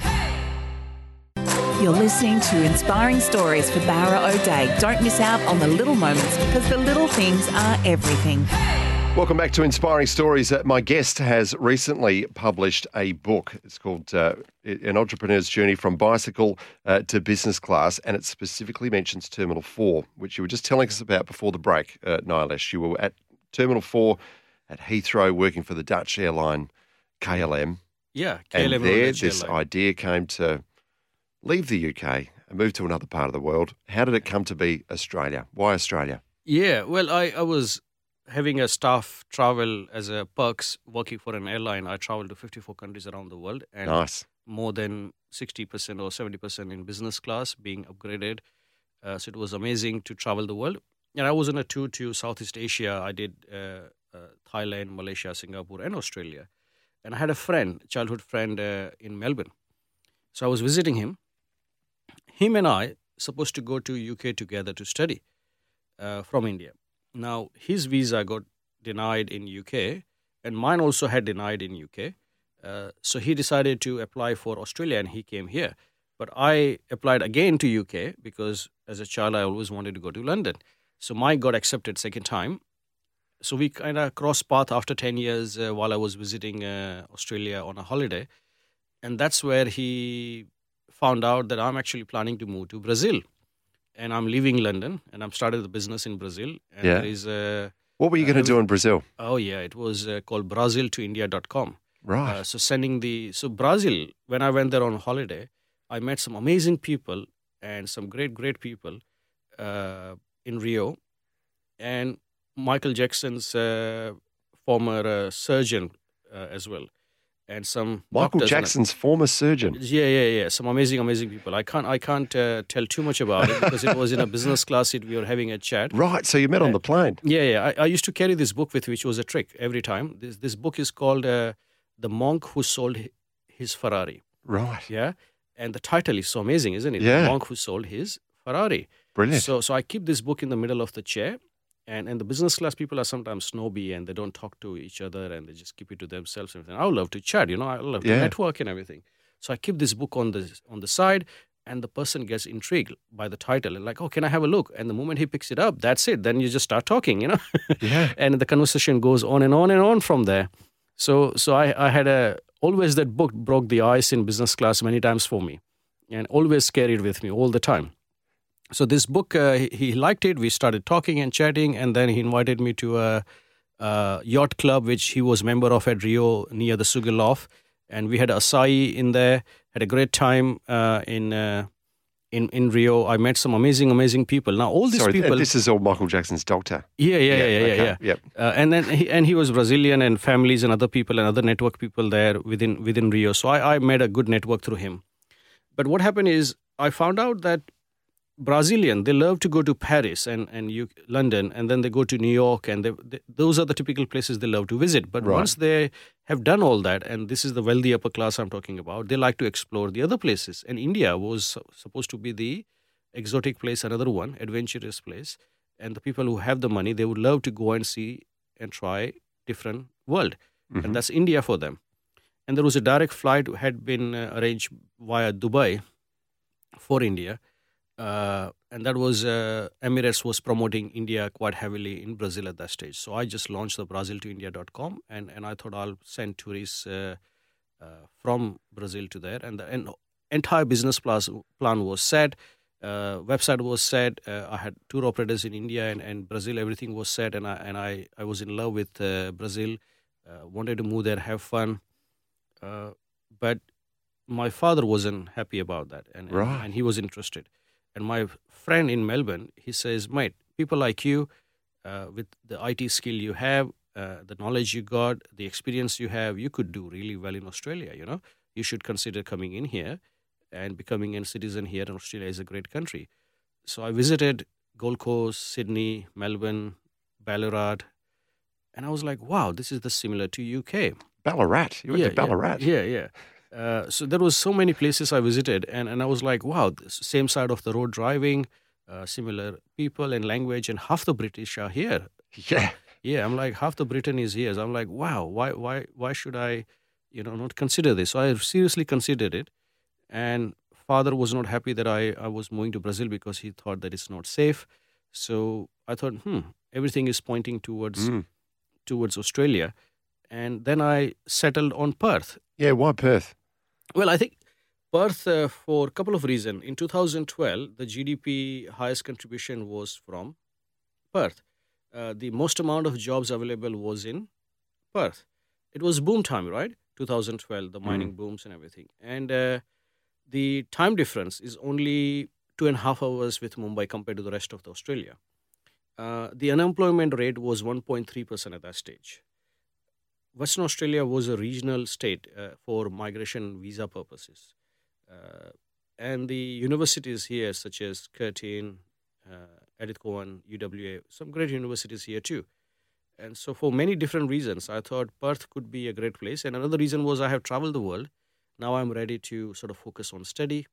You're listening to Inspiring Stories for Barra O'Day. Don't miss out on the little moments because the little things are everything. Welcome back to Inspiring Stories. Uh, my guest has recently published a book. It's called uh, An Entrepreneur's Journey from Bicycle uh, to Business Class, and it specifically mentions Terminal four, which you were just telling us about before the break, uh, Nilesh. You were at Terminal four at Heathrow working for the Dutch airline K L M, Yeah, and K L M there Dutch this Airline. idea came to leave the U K and move to another part of the world. How did it come to be Australia? Why Australia? Yeah, well, I, I was having a staff travel as a perks working for an airline. I traveled to fifty-four countries around the world, and Nice. more than sixty percent or seventy percent in business class being upgraded. Uh, so it was amazing to travel the world. And I was on a tour to Southeast Asia. I did uh, uh, Thailand, Malaysia, Singapore, and Australia. And I had a friend, childhood friend uh, in Melbourne. So I was visiting him. Him and I supposed to go to U K together to study uh, from India. Now, his visa got denied in U K, and mine also had denied in U K. Uh, so he decided to apply for Australia, and he came here. But I applied again to U K because as a child, I always wanted to go to London. So mine got accepted second time. So we kind of crossed path after ten years uh, while I was visiting uh, Australia on a holiday. And that's where he found out that I'm actually planning to move to Brazil. And I'm leaving London, and I'm started the business in Brazil. And Yeah. there is a, What were you going to do in Brazil? oh yeah, it was uh, called Brazil to India dot com. Right. Uh, so sending the, so Brazil, when I went there on holiday, I met some amazing people and some great, great people uh, in Rio. And Michael Jackson's uh, former uh, surgeon uh, as well. And some Michael doctors and- Jackson's former surgeon. Yeah, yeah, yeah. Some amazing, amazing people. I can't, I can't uh, tell too much about it because it was in a business class seat. We were having a chat. Right. So you met on the plane. Yeah, yeah. I, I used to carry this book with me, which was a trick every time. This this book is called uh, "The Monk Who Sold Hi- His Ferrari." Right. Yeah, and the title is so amazing, isn't it? Yeah. The Monk Who Sold His Ferrari. Brilliant. So, so I keep this book in the middle of the chair, And and the business class people are sometimes snobby and they don't talk to each other and they just keep it to themselves and everything. I would love to chat, you know, I love to Yeah. network and everything. So I keep this book on the on the side, and the person gets intrigued by the title and like, oh, can I have a look? And the moment he picks it up, that's it. Then you just start talking, you know. Yeah. And the conversation goes on and on and on from there. So so I, I had a always that book broke the ice in business class many times for me, and always carried with me all the time. So this book, uh, he, he liked it. We started talking and chatting, and then he invited me to a, a yacht club, which he was member of at Rio near the Sugarloaf, and we had acai in there. Had a great time uh, in uh, in in Rio. I met some amazing, amazing people. Now all these Sorry, th- people. this is all Michael Jackson's doctor. Yeah, yeah, yeah, yeah, yeah. okay, yeah. Yep. Uh, and then he, and he was Brazilian, and families and other people and other network people there within within Rio. So I, I made a good network through him. But what happened is I found out that Brazilian, they love to go to Paris and and you, London, and then they go to New York, and they, they, those are the typical places they love to visit. But Right. once they have done all that, and this is the wealthy upper class I'm talking about, they like to explore the other places. And India was su- supposed to be the exotic place, another one, adventurous place. And the people who have the money, they would love to go and see and try different world. Mhm. And that's India for them. And there was a direct flight had been uh, arranged via Dubai for India. Uh, and that was, uh, Emirates was promoting India quite heavily in Brazil at that stage. So I just launched the Brazil to India dot com, and, and I thought I'll send tourists uh, uh, from Brazil to there. And the and entire business plus, plan was set. Uh, website was set. Uh, I had tour operators in India and, and Brazil. Everything was set, and I and I, I was in love with uh, Brazil. Uh, wanted to move there, have fun, uh, but my father wasn't happy about that, and, and Right. and he was interested. And my friend in Melbourne, he says, "Mate, people like you, uh, with the I T skill you have, uh, the knowledge you got, the experience you have, you could do really well in Australia. You know, you should consider coming in here." And becoming a citizen here in Australia is a great country. So I visited Gold Coast, Sydney, Melbourne, Ballarat, and I was like, wow, this is the similar to U K. Ballarat. You went to Ballarat. Yeah, yeah. yeah. Uh, so there was so many places I visited, and, and I was like, wow, this same side of the road driving, uh, similar people and language, and half the British are here. Yeah. Yeah, I'm like, half the Britain is here. So I'm like, wow, why, why, why should I, you know, not consider this? So I seriously considered it. And father was not happy that I, I was moving to Brazil because he thought that it's not safe. So I thought, hmm, everything is pointing towards Mm. towards Australia. And then I settled on Perth. Yeah, why Perth? Well, I think Perth uh, for a couple of reasons. In two thousand twelve, the G D P highest contribution was from Perth. Uh, the most amount of jobs available was in Perth. It was boom time, right? two thousand twelve, the mining booms and everything. And uh, the time difference is only two and a half hours with Mumbai compared to the rest of the Australia. Uh, the unemployment rate was one point three percent at that stage. Western Australia was a regional state uh, for migration visa purposes. Uh, and the universities here, such as Curtin, uh, Edith Cowan, U W A, some great universities here too. And so for many different reasons, I thought Perth could be a great place. And another reason was I have traveled the world. Now I'm ready to sort of focus on study,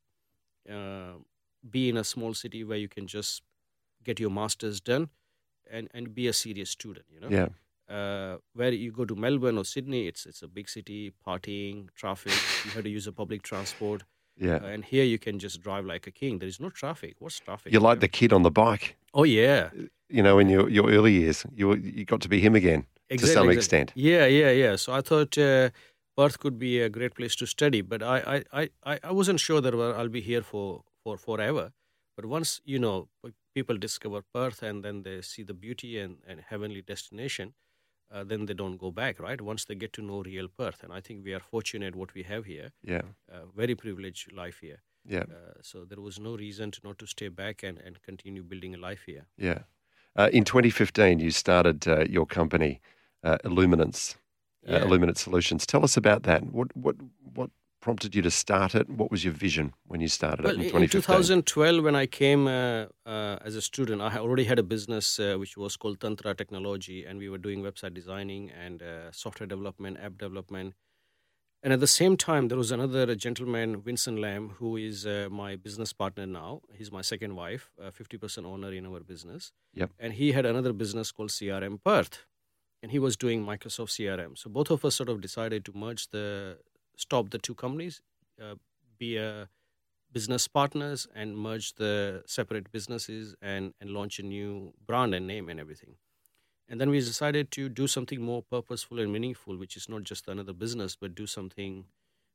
uh, be in a small city where you can just get your master's done and, and be a serious student, you know. Yeah. Uh, where you go to Melbourne or Sydney, it's it's a big city, partying, traffic. You have to use a public transport, Yeah. uh, and here you can just drive like a king. There is no traffic. What's traffic? You're like the kid on the bike. Oh yeah, You know, in your, your early years, you were- you got to be him again to some exactly. extent. Yeah, yeah, yeah. So I thought uh, Perth could be a great place to study, but I I, I, I I wasn't sure that I'll be here for, for forever. But once you know people discover Perth and then they see the beauty and, and heavenly destination. Uh, then they don't go back, right? Once they get to know real Perth. And I think we are fortunate what we have here. Yeah. Uh, very privileged life here. Yeah. Uh, so there was no reason to not to stay back and, and continue building a life here. Yeah. Uh, in twenty fifteen, you started uh, your company, uh, Illuminance, uh, Yeah. Illuminate Solutions. Tell us about that. What what what prompted you to start it? What was your vision when you started Well, it in in twenty two fifteen? thousand twelve, when I came uh, uh, as a student, I already had a business uh, which was called Tantra Technology, and we were doing website designing and uh, software development, app development. And at the same time, there was another gentleman, Vincent Lamb, who is uh, my business partner now. He's my second wife, uh, fifty percent owner in our business. Yep. And he had another business called C R M Perth. And he was doing Microsoft C R M. So both of us sort of decided to merge the, stop the two companies, uh, be a business partners and merge the separate businesses and, and launch a new brand and name and everything. And then we decided to do something more purposeful and meaningful, which is not just another business, but do something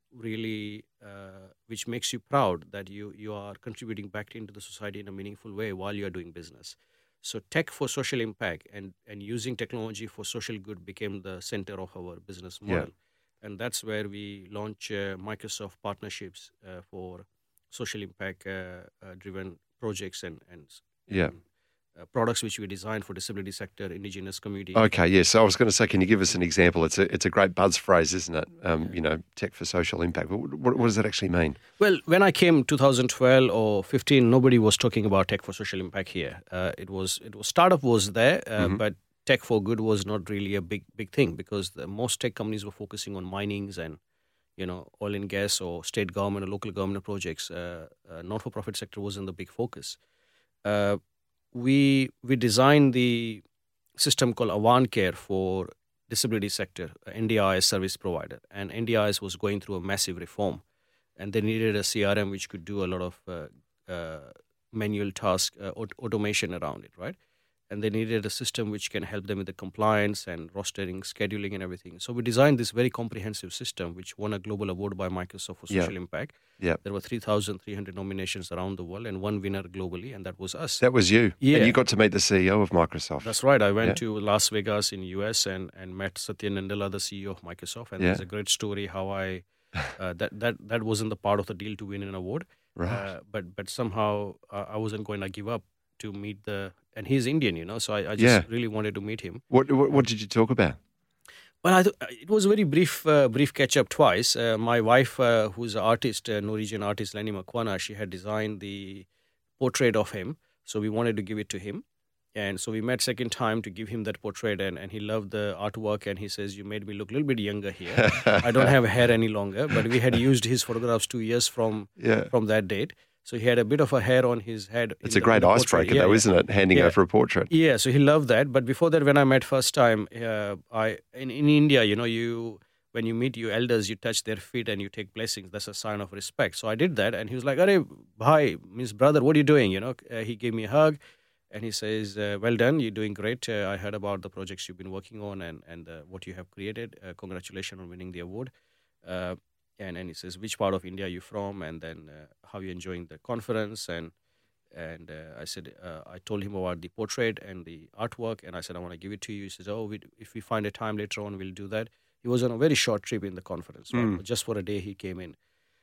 really uh, which makes you proud that you, you are contributing back into the society in a meaningful way while you are doing business. So tech for social impact and, and using technology for social good became the center of our business model. Yeah. And that's where we launch uh, Microsoft partnerships uh, for social impact uh, uh, driven projects and, and, yeah. and Uh, products which we designed for disability sector, indigenous community. Okay, yes. So I was going to say, can you give us an example? It's a it's a great buzz phrase, isn't it? Um, Yeah. You know, tech for social impact. But what, what does that actually mean? Well, when I came twenty twelve or fifteen, nobody was talking about tech for social impact here. Uh, it was it was startup was there, uh, Mm-hmm. but tech for good was not really a big big thing because the, most tech companies were focusing on minings and you know oil and gas or state government or local government projects. Uh, uh, not for profit sector wasn't the big focus. Uh, We we designed the system called Avan Care for disability sector, N D I S service provider, and N D I S was going through a massive reform, and they needed a C R M which could do a lot of uh, uh, manual task uh, aut- automation around it, right? And they needed a system which can help them with the compliance and rostering, scheduling, and everything. So we designed this very comprehensive system, which won a global award by Microsoft for social Yeah. impact. Yeah. There were three thousand three hundred nominations around the world, and one winner globally, and that was us. That was you. Yeah. And you got to meet the C E O of Microsoft. That's right. I went Yeah. to Las Vegas in U S and, and met Satya Nadella, the C E O of Microsoft, and Yeah. there's a great story how I uh, that that that wasn't the part of the deal to win an award, Right. uh, but but somehow uh, I wasn't going to give up to meet the and he's Indian, you know, so I, I just Yeah. really wanted to meet him. What, what What did you talk about? Well, I th- it was a very brief uh, brief catch up twice. Uh, my wife, uh, who's an artist, uh, Norwegian artist Lenny Makwana, she had designed the portrait of him, so we wanted to give it to him. And so we met second time to give him that portrait, and, and he loved the artwork, and he says, "You made me look a little bit younger here. I don't have hair any longer," but we had used his photographs two years from Yeah. from that date. So he had a bit of a hair on his head. It's in a the- great in the portrait. icebreaker, Yeah, though, yeah. isn't it? Handing Yeah. over a portrait. Yeah, so he loved that. But before that, when I met first time, uh, I in, in India, you know, you when you meet your elders, you touch their feet and you take blessings. That's a sign of respect. So I did that, and he was like, "Arey, bhai, means brother, what are you doing?" You know, uh, he gave me a hug, and he says, uh, "Well done, you're doing great. Uh, I heard about the projects you've been working on and and uh, what you have created. Uh, congratulations on winning the award." Uh, and and he says, "Which part of India are you from? And then uh, how you enjoying the conference?" And And uh, I said, uh, I told him about the portrait and the artwork, and I said, I want to give it to you. He says, oh, we, if we find a time later on, we'll do that. He was on a very short trip in the conference, right? Mm. Just for a day he came in.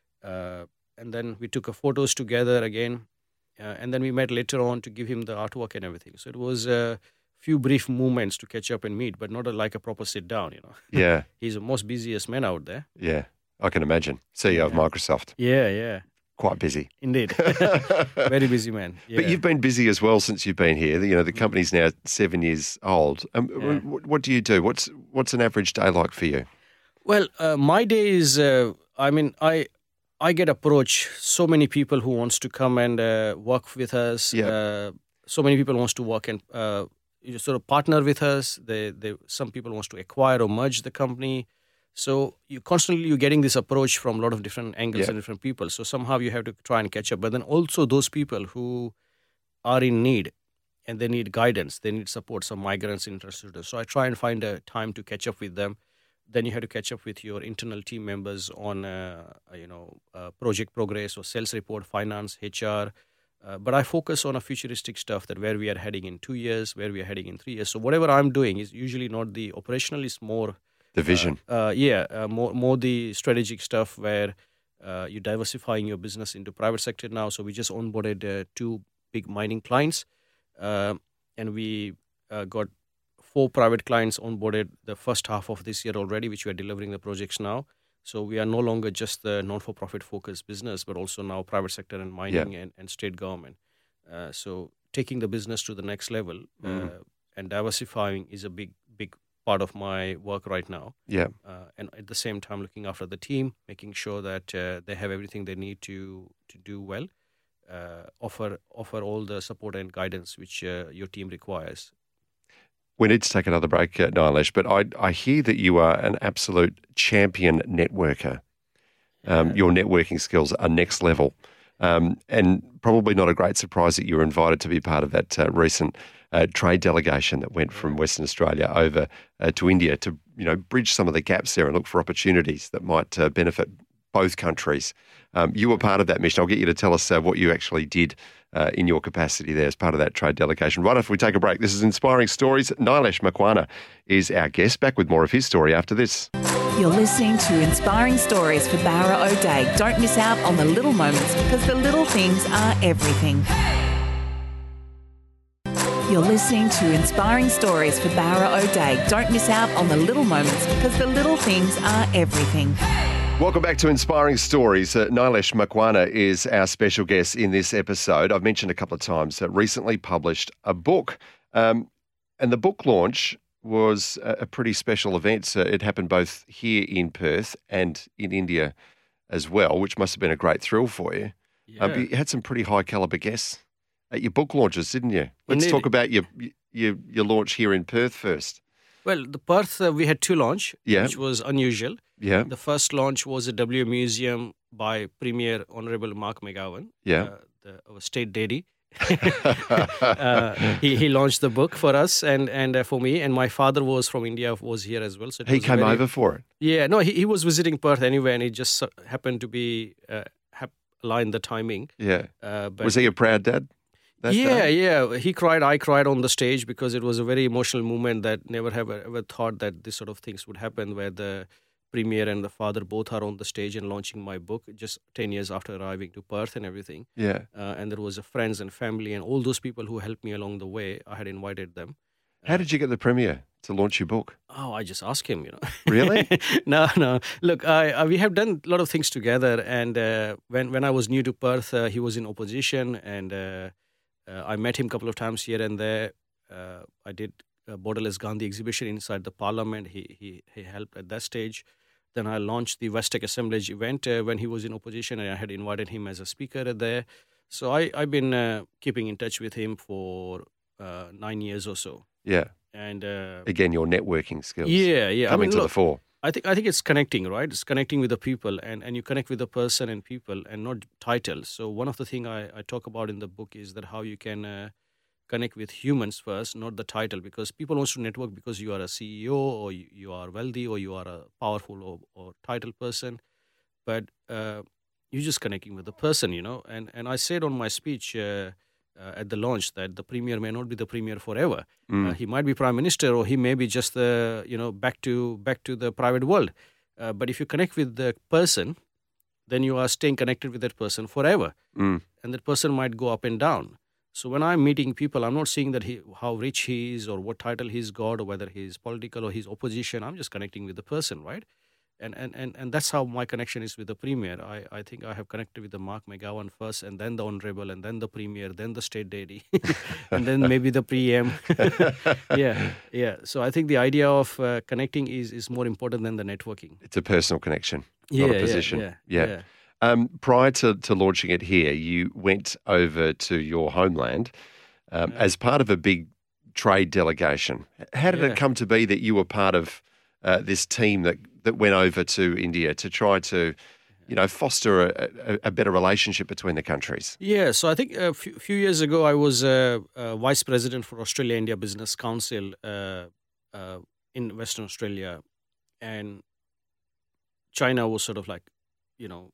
Uh, and then we took a photos together again, uh, and then we met later on to give him the artwork and everything. So it was a few brief moments to catch up and meet, but not a, like a proper sit down, you know. Yeah, He's the most busiest man out there. yeah. I can imagine. C E O of Microsoft. Yeah, yeah. Quite busy. Indeed. Very busy man. Yeah. But you've been busy as well since you've been here. You know, the company's now seven years old. Um, Yeah. what, what do you do? What's what's an average day like for you? Well, uh, my day is, uh, I mean, I I get approached so many people who wants to come and uh, work with us. Yeah. Uh, so many people wants to work and uh, you sort of partner with us. They, they, some people wants to acquire or merge the company. So you constantly you're getting this approach from a lot of different angles Yeah. and different people. So somehow you have to try and catch up. But then also those people who are in need and they need guidance, they need support, some migrants interested. So I try and find a time to catch up with them. Then you have to catch up with your internal team members on, uh, you know, uh, project progress or sales report, finance, H R. Uh, but I focus on a futuristic stuff that where we are heading in two years, where we are heading in three years. So whatever I'm doing is usually not the operational, it's more The vision. Uh, uh, yeah, uh, more more the strategic stuff where uh, you're diversifying your business into private sector now. So we just onboarded uh, two big mining clients, uh, and we uh, got four private clients onboarded the first half of this year already, which we are delivering the projects now. So we are no longer just the non-for-profit focused business, but also now private sector and mining Yeah. and, and state government. Uh, so taking the business to the next level uh, Mm. and diversifying is a big, big part of my work right now. Yeah. Uh, and at the same time, looking after the team, making sure that uh, they have everything they need to to do well, uh, offer offer all the support and guidance which uh, your team requires. We need to take another break, uh, Nilesh, but I, I hear that you are an absolute champion networker. Um, your networking skills are next level. Um, and probably not a great surprise that you were invited to be part of that uh, recent uh, trade delegation that went from Western Australia over uh, to India to, you know, bridge some of the gaps there and look for opportunities that might uh, benefit both countries. Um, you were part of that mission. I'll get you to tell us uh, what you actually did uh, in your capacity there as part of that trade delegation. Right after we take a break, this is Inspiring Stories. Nilesh Makwana is our guest. Back with more of his story after this. You're listening to Inspiring Stories for Barra O'Day. Don't miss out on the little moments because the little things are everything. You're listening to Inspiring Stories for Barra O'Day. Don't miss out on the little moments because the little things are everything. Welcome back to Inspiring Stories. Uh, Nilesh Makwana is our special guest in this episode. I've mentioned a couple of times, uh, recently published a book. Um, and the book launch was a, a pretty special event. Uh, it happened both here in Perth and in India as well, which must have been a great thrill for you. Yeah. Um, you had some pretty high caliber guests at your book launches, didn't you? Let's Indeed. talk about your, your, your launch here in Perth first. Well, the Perth, uh, we had two launch, Yeah. which was unusual. Yeah. The first launch was a W Museum by Premier Honorable Mark McGowan, Yeah. uh, the, our state daddy. uh, he, he launched the book for us and, and uh, for me, and my father was from India, was here as well. So it He was came very- over for it. Yeah, no, he, he was visiting Perth anyway, and it just so- happened to be uh, hap- aligned the timing. Yeah. Uh, but Was he a proud dad? That yeah, day? yeah. He cried, I cried on the stage because it was a very emotional moment that never have ever thought that this sort of things would happen, where the premier and the father both are on the stage and launching my book just ten years after arriving to Perth and everything. Yeah. Uh, and there was a friends and family and all those people who helped me along the way. I had invited them. How did you get the premier to launch your book? Oh, I just asked him, you know. Really? no, no. Look, I, I, we have done a lot of things together. And uh, when, when I was new to Perth, uh, he was in opposition. And uh, uh, I met him a couple of times here and there. Uh, I did a Borderless Gandhi exhibition inside the parliament. He, he, he helped at that stage. Then I launched the Westec Assemblage event uh, when he was in opposition. And I had invited him as a speaker there. So I, I've been uh, keeping in touch with him for uh, nine years or so. Yeah. And uh, Again, your networking skills. yeah, yeah. Coming I mean, to look, the fore. I think I think it's connecting, right? It's connecting with the people, and, and you connect with the person and people, and not titles. So one of the things I, I talk about in the book is that how you can uh, connect with humans first, not the title, because people want to network because you are a C E O or you, you are wealthy or you are a powerful or, or title person, but uh, you're just connecting with the person, you know. And and I said on my speech uh, uh, at the launch that the premier may not be the premier forever. Mm. Uh, he might be prime minister, or he may be just the you know back to back to the private world. Uh, but if you connect with the person, then you are staying connected with that person forever, Mm. and that person might go up and down. So when I'm meeting people, I'm not seeing that he how rich he is or what title he's got or whether he's political or he's opposition. I'm just connecting with the person, right? And and, and, and that's how my connection is with the premier. I, I think I have connected with the Mark McGowan first, and then the honorable, and then the premier, then the state daddy, and then maybe the P M. yeah, yeah. So I think the idea of uh, connecting is, is more important than the networking. It's a personal connection, Yeah, not yeah, a position. yeah, yeah. yeah. Um, prior to, to launching it here, you went over to your homeland um, as part of a big trade delegation. How did Yeah. it come to be that you were part of uh, this team that, that went over to India to try to, you know, foster a, a, a better relationship between the countries? Yeah, so I think a few, few years ago, I was uh, uh, vice president for Australia-India Business Council uh, uh, in Western Australia, and China was sort of like, you know,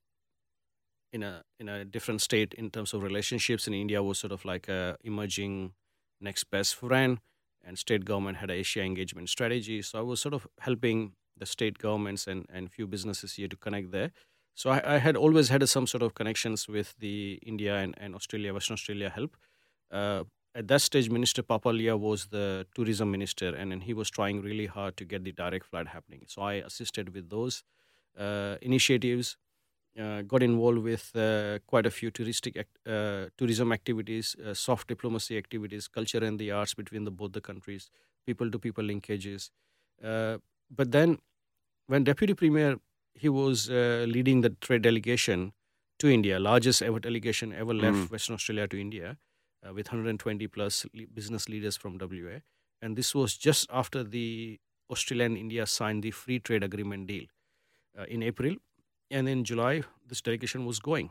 in a in a different state in terms of relationships, and India was sort of like a emerging next best friend, and state government had an Asia engagement strategy. So I was sort of helping the state governments and, and few businesses here to connect there. So I, I had always had some sort of connections with the India and, and Australia, Western Australia help. Uh, at that stage, Minister Papalia was the tourism minister, and, and he was trying really hard to get the direct flight happening. So I assisted with those uh, initiatives, uh, got involved with uh, quite a few touristic act, uh, tourism activities, uh, soft diplomacy activities, culture and the arts between the both the countries, people-to-people linkages. Uh, but then when Deputy Premier, he was uh, leading the trade delegation to India, largest ever delegation ever left Mm. Western Australia to India, uh, with one hundred twenty plus le- business leaders from W A. And this was just after the Australia and India signed the free trade agreement deal uh, in April. And in July, this delegation was going.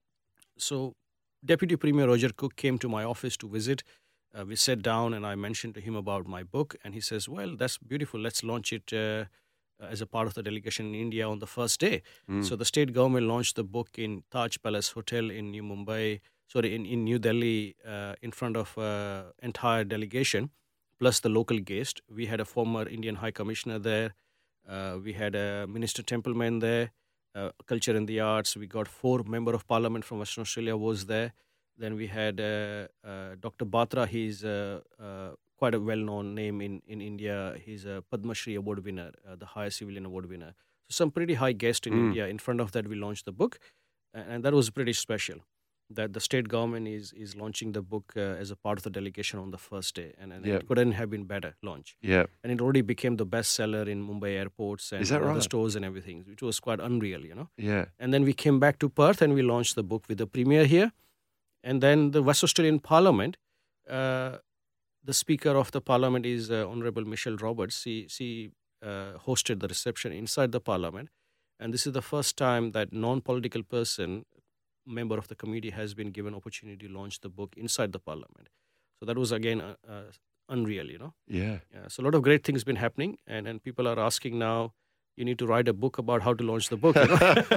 So Deputy Premier Roger Cook came to my office to visit. Uh, we sat down and I mentioned to him about my book. And he says, well, that's beautiful. Let's launch it uh, as a part of the delegation in India on the first day. Mm. So the state government launched the book in Taj Palace Hotel in New Mumbai, sorry, in, in New Delhi, uh, in front of uh, entire delegation, plus the local guest. We had a former Indian High Commissioner there. Uh, we had a Minister Templeman there, uh, Culture and the Arts. We got four Member of Parliament from Western Australia was there. Then we had uh, uh, Doctor Batra. He's uh, uh, quite a well-known name in, in India. He's a Padma Shri Award winner, uh, the highest civilian award winner. So some pretty high guests in Mm. India. In front of that, we launched the book. And, and that was pretty special, that the state government is is launching the book uh, as a part of the delegation on the first day. And, and Yeah. it couldn't have been better launch. Yeah. And it already became the bestseller in Mumbai airports and Is that other right? stores and everything, which was quite unreal, you know. Yeah. And then we came back to Perth and we launched the book with the premiere here. And then the West Australian Parliament, uh, the Speaker of the Parliament is uh, Honourable Michelle Roberts. She, she uh, hosted the reception inside the Parliament. And this is the first time that non-political person, member of the committee, has been given opportunity to launch the book inside the Parliament. So that was, again, uh, uh, unreal, you know. Yeah. Yeah, so a lot of great things been happening. And, and people are asking now, you need to write a book about how to launch the book. You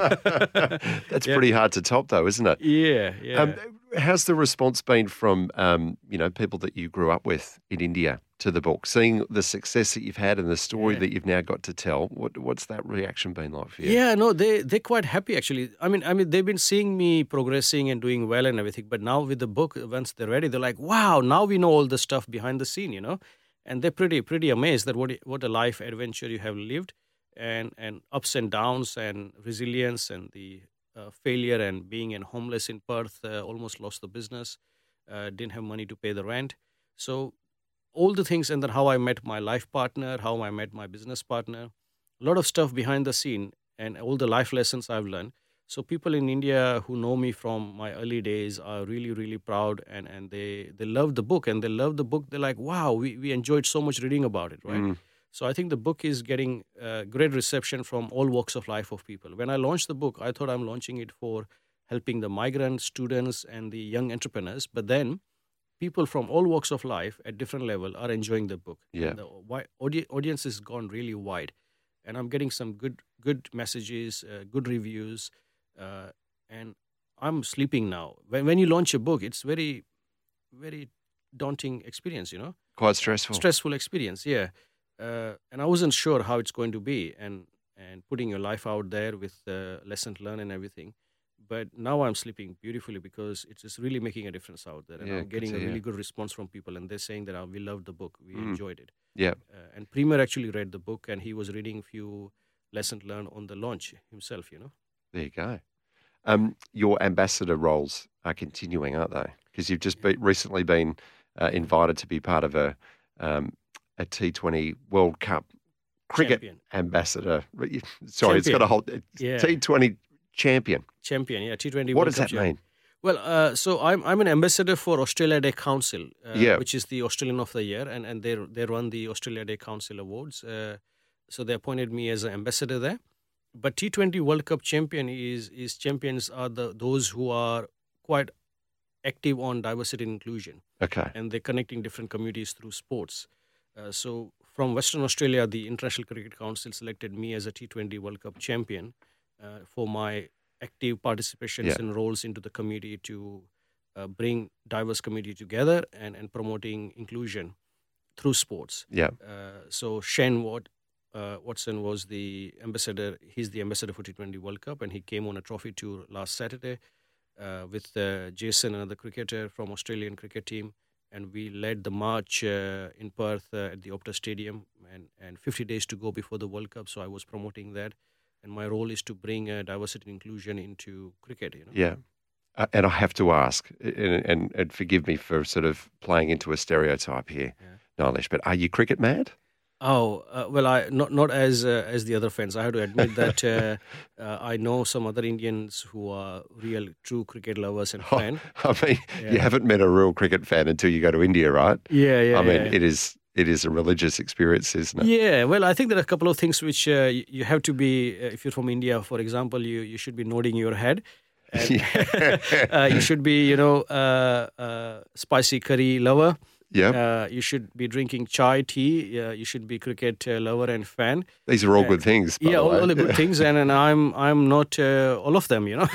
know? That's Yeah. pretty hard to top, though, isn't it? Yeah, yeah. Um, how's the response been from um, you know people that you grew up with in India to the book? Seeing the success that you've had and the story Yeah. that you've now got to tell, what what's that reaction been like for you? Yeah, no, they they're quite happy actually. I mean, I mean, they've been seeing me progressing and doing well and everything. But now with the book, once they're ready, they're like, "Wow, now we know all the stuff behind the scene," you know. And they're pretty pretty amazed that what what a life adventure you have lived, and and ups and downs and resilience and the uh, failure and being in homeless in Perth, uh, almost lost the business, uh, didn't have money to pay the rent. So all the things, and then how I met my life partner, how I met my business partner, a lot of stuff behind the scene, and all the life lessons I've learned. So people in India who know me from my early days are really, really proud, and, and they, they love the book, and they love the book. They're like, wow, we, we enjoyed so much reading about it, right? Mm. So I think the book is getting uh, great reception from all walks of life of people. When I launched the book, I thought I'm launching it for helping the migrant students and the young entrepreneurs, but then people from all walks of life at different level are enjoying the book. Yeah. And the wi- audi- audience has gone really wide, and I'm getting some good good messages, uh, good reviews, uh, and I'm sleeping now. When when you launch a book, it's very, very daunting experience, you know, Quite stressful. stressful experience. Yeah, uh, and I wasn't sure how it's going to be, and and putting your life out there with uh, lessons learned and everything. But now I'm sleeping beautifully because it's just really making a difference out there. And Yeah, I'm good getting to a hear. really good response from people. And they're saying that oh, we loved the book. We Mm. enjoyed it. Yeah. Uh, and Premier actually read the book and he was reading a few lessons learned on the launch himself, you know. There you go. Um, your ambassador roles are continuing, aren't they? Because you've just be, recently been uh, invited to be part of a um, a T twenty World Cup cricket Champion. ambassador. Sorry, it's got a whole Yeah. T twenty champion. Champion, yeah, T twenty What World does Cup that champion. mean? Well, uh, so I'm I'm an ambassador for Australia Day Council, uh, Yeah. which is the Australian of the Year, and, and they they run the Australia Day Council Awards. Uh, so they appointed me as an ambassador there. But T twenty World Cup champion is is champions are the those who are quite active on diversity and inclusion, Okay. and they're connecting different communities through sports. Uh, so from Western Australia, the International Cricket Council selected me as a T twenty World Cup champion uh, for my active participations Yeah. and roles into the committee to uh, bring diverse community together and, and promoting inclusion through sports. Yeah. Uh, so Shane Watt, uh, Watson was the ambassador. He's the ambassador for T twenty World Cup, and he came on a trophy tour last Saturday uh, with uh, Jason, another cricketer from Australian cricket team. And we led the march uh, in Perth uh, at the Optus Stadium, and, and fifty days to go before the World Cup. So I was promoting that. And my role is to bring uh, diversity and inclusion into cricket, you know. Yeah. Uh, and I have to ask, and, and, and forgive me for sort of playing into a stereotype here, Yeah. Nilesh, but are you cricket mad? Oh, uh, well, I not not as uh, as the other fans. I have to admit that uh, uh, I know some other Indians who are real, true cricket lovers and fan. I mean, Yeah. you haven't met a real cricket fan until you go to India, right? Yeah, yeah. I mean, yeah. it is it is a religious experience, isn't it? Yeah, well, I think there are a couple of things which uh, you, you have to be. Uh, if you're from India, for example, you you should be nodding your head. And uh, you should be, you know, uh, uh, spicy curry lover. Yeah. Uh, you should be drinking chai tea. Uh, you should be cricket uh, lover and fan. These are all good things. By yeah, the all, way. all the good things, and, and I'm I'm not uh, all of them, you know.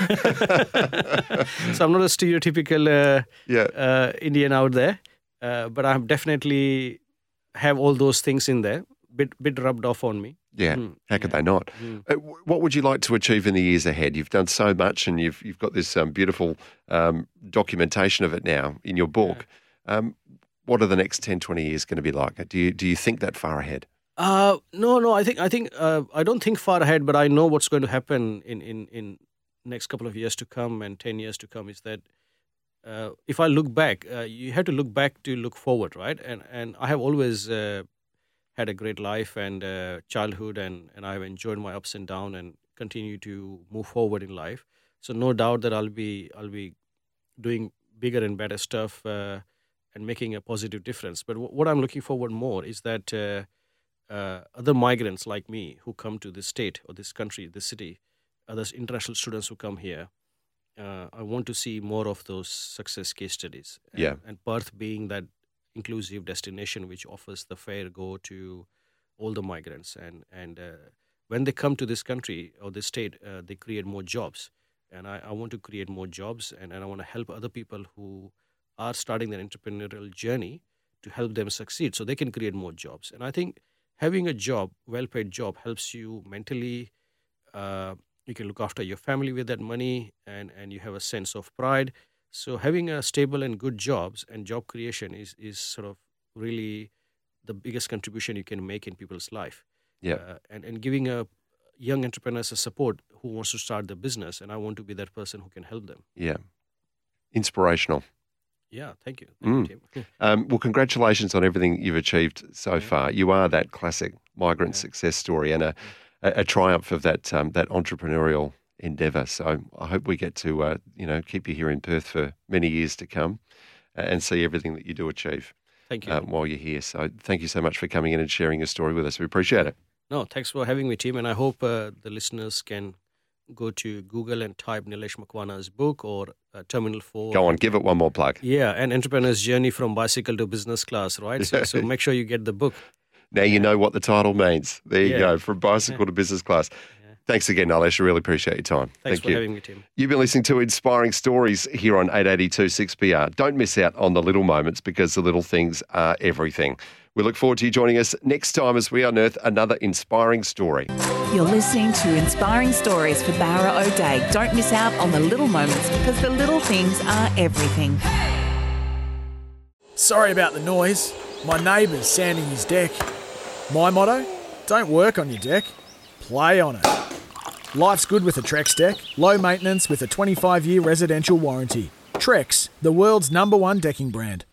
So I'm not a stereotypical uh, Yeah. uh, Indian out there, uh, but I'm definitely have all those things in there. Bit bit rubbed off on me. Yeah, Mm, how could they not? Mm. Uh, w- What would you like to achieve in the years ahead? You've done so much, and you've you've got this um, beautiful um, documentation of it now in your book. Um, what are the next ten, twenty years going to be like? Do you do you think that far ahead? Uh, no, no. I think I think uh, I don't think far ahead, but I know what's going to happen in in in next couple of years to come and ten years to come. Is that uh, if I look back, uh, you have to look back to look forward, right? And and I have always uh, had a great life and uh, childhood, and and I've enjoyed my ups and downs and continue to move forward in life. So no doubt that I'll be I'll be doing bigger and better stuff uh, and making a positive difference. But w- what I'm looking forward more is that. Uh, Uh, other migrants like me who come to this state or this country, this city, others international students who come here, uh, I want to see more of those success case studies. And, Yeah. and Perth being that inclusive destination which offers the fair go to all the migrants. And, and uh, when they come to this country or this state, uh, they create more jobs. And I, I want to create more jobs, and, and I want to help other people who are starting their entrepreneurial journey to help them succeed so they can create more jobs. And I think having a job, well-paid job, helps you mentally. Uh, you can look after your family with that money, and, and you have a sense of pride. So having a stable and good jobs and job creation is is sort of really the biggest contribution you can make in people's life. Yeah. Uh, and, and giving a young entrepreneurs a support who wants to start the business, and I want to be that person who can help them. Yeah. Inspirational. Yeah, thank you. Thank Mm. you, Tim. Um, well, congratulations on everything you've achieved so far. You are that classic migrant success story and a, a, a triumph of that um, that entrepreneurial endeavour. So I hope we get to uh, you know keep you here in Perth for many years to come uh, and see everything that you do achieve Thank you. um, while you're here. So thank you so much for coming in and sharing your story with us. We appreciate it. No, thanks for having me, Tim. And I hope uh, the listeners can go to Google and type Nilesh Makwanna's book or uh, Terminal four. Go on, give it one more plug. Yeah, an entrepreneur's journey from bicycle to business class, right? So, so make sure you get the book. Now you know what the title means. There you Yeah. go, from bicycle to business class. Thanks again, Nilesh. I really appreciate your time. Thanks Thank for you. having me, Tim. You've been listening to Inspiring Stories here on eight eighty-two six B R. Don't miss out on the little moments because the little things are everything. We look forward to you joining us next time as we unearth another inspiring story. You're listening to Inspiring Stories for Barra O'Day. Don't miss out on the little moments because the little things are everything. Sorry about the noise. My neighbour's sanding his deck. My motto? Don't work on your deck, play on it. Life's good with a Trex deck. Low maintenance with a twenty-five year residential warranty. Trex, the world's number one decking brand.